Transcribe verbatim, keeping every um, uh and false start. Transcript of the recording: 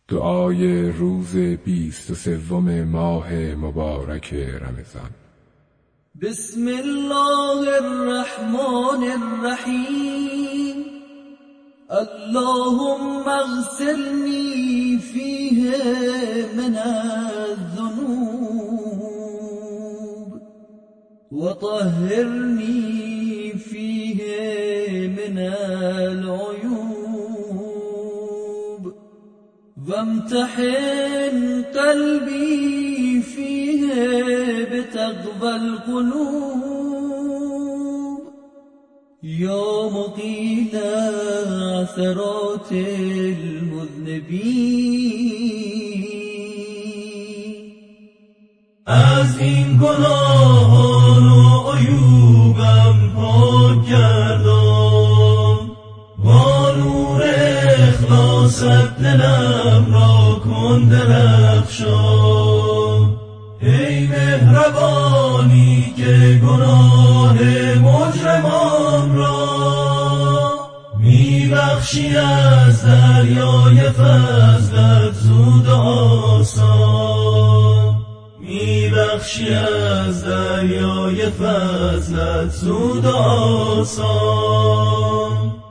دعای روز بیست و سوم ماه مبارک رمضان. بسم الله الرحمن الرحیم. اللهم اغسلنی فیه من الذنوب وطهرنی فیه من العیوب وامتحن قلبی فیه بتقوى القلوب یا مقیل عثرات المذنبین. از این گناهان و عیوبم پاک گردان، با نور اخلاصت دلم را کن درخشان. ای مهربانی که گناه مجرمان را میبخشی از دریای فضلت زود و آسان، میبخشی از دریای فضلت زود و آسان.